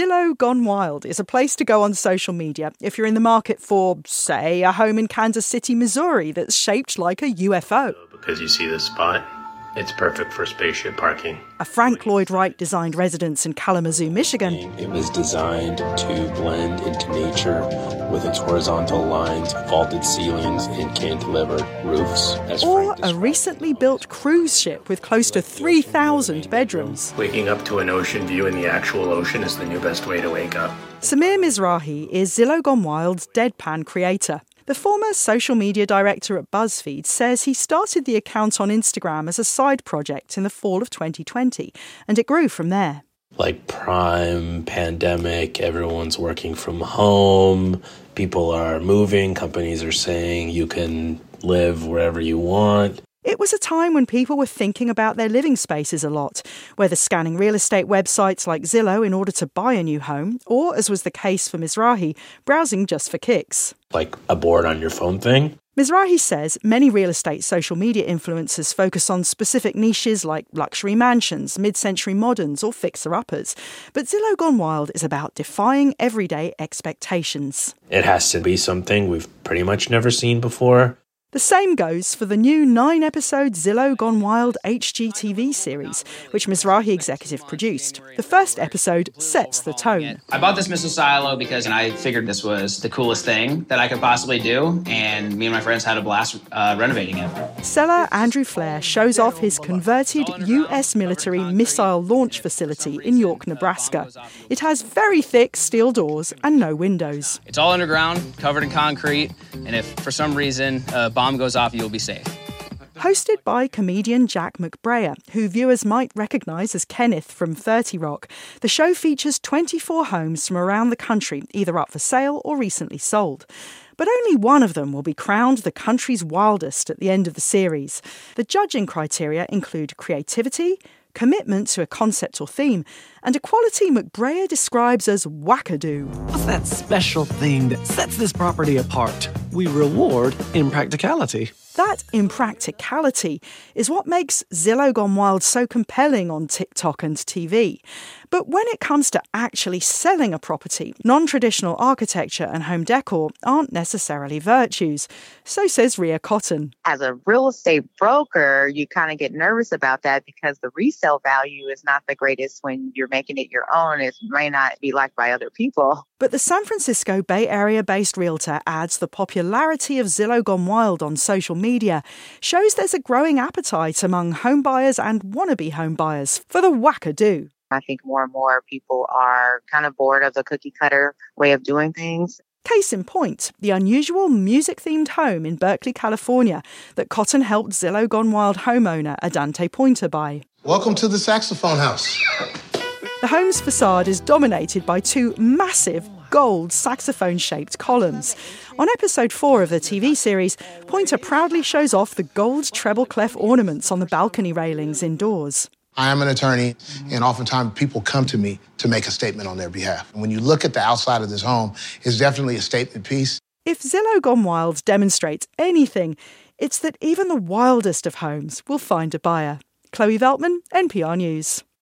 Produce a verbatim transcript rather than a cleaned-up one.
Zillow Gone Wild is a place to go on social media if you're in the market for, say, a home in Kansas City, Missouri that's shaped like a U F O. Because you see this spot, it's perfect for spaceship parking. A Frank Lloyd Wright designed residence in Kalamazoo, Michigan. It was designed to blend into nature with its horizontal lines, vaulted ceilings, and cantilevered roofs. As Or a recently built cruise ship with close to three thousand bedrooms. Waking up to an ocean view in the actual ocean is the new best way to wake up. Samir Mizrahi is Zillow Gone Wild's deadpan creator. The former social media director at BuzzFeed says he started the account on Instagram as a side project in the fall of twenty twenty, and it grew from there. Like prime, pandemic, everyone's working from home, people are moving, companies are saying you can live wherever you want. It was a time when people were thinking about their living spaces a lot, whether scanning real estate websites like Zillow in order to buy a new home, or, as was the case for Mizrahi, browsing just for kicks. Like a board on your phone thing? Mizrahi says many real estate social media influencers focus on specific niches like luxury mansions, mid-century moderns or fixer-uppers. But Zillow Gone Wild is about defying everyday expectations. It has to be something we've pretty much never seen before. The same goes for the new nine-episode Zillow Gone Wild H G T V series, which Mizrahi executive produced. The first episode sets the tone. I bought this Missile Silo because I figured this was the coolest thing that I could possibly do, and me and my friends had a blast uh, renovating it. Seller Andrew Flair shows off his converted U S military missile launch facility in York, Nebraska. It has very thick steel doors and no windows. It's all underground, covered in concrete, and if for some reason a bomb goes off, you'll be safe. Hosted by comedian Jack McBrayer, who viewers might recognise as Kenneth from thirty Rock, the show features twenty-four homes from around the country, either up for sale or recently sold. But only one of them will be crowned the country's wildest at the end of the series. The judging criteria include creativity, commitment to a concept or theme, and a quality McBrayer describes as wackadoo. What's that special thing that sets this property apart? We reward impracticality. That impracticality is what makes Zillow Gone Wild so compelling on TikTok and T V. But when it comes to actually selling a property, non-traditional architecture and home decor aren't necessarily virtues. So says Rhea Cotton. As a real estate broker, you kind of get nervous about that because the resale value is not the greatest when you're making it your own. It may not be liked by other people. But the San Francisco Bay Area-based realtor adds the popularity of Zillow Gone Wild on social media shows there's a growing appetite among home buyers and wannabe home buyers for the wackadoo. I think more and more people are kind of bored of the cookie-cutter way of doing things. Case in point, the unusual music-themed home in Berkeley, California that Cotton helped Zillow Gone Wild homeowner Adante Pointer buy. Welcome to the Saxophone House. The home's facade is dominated by two massive gold saxophone-shaped columns. On episode four of the T V series, Pointer proudly shows off the gold treble clef ornaments on the balcony railings indoors. I am an attorney, and oftentimes people come to me to make a statement on their behalf. And when you look at the outside of this home, it's definitely a statement piece. If Zillow Gone Wild demonstrates anything, it's that even the wildest of homes will find a buyer. Chloe Veltman, N P R News.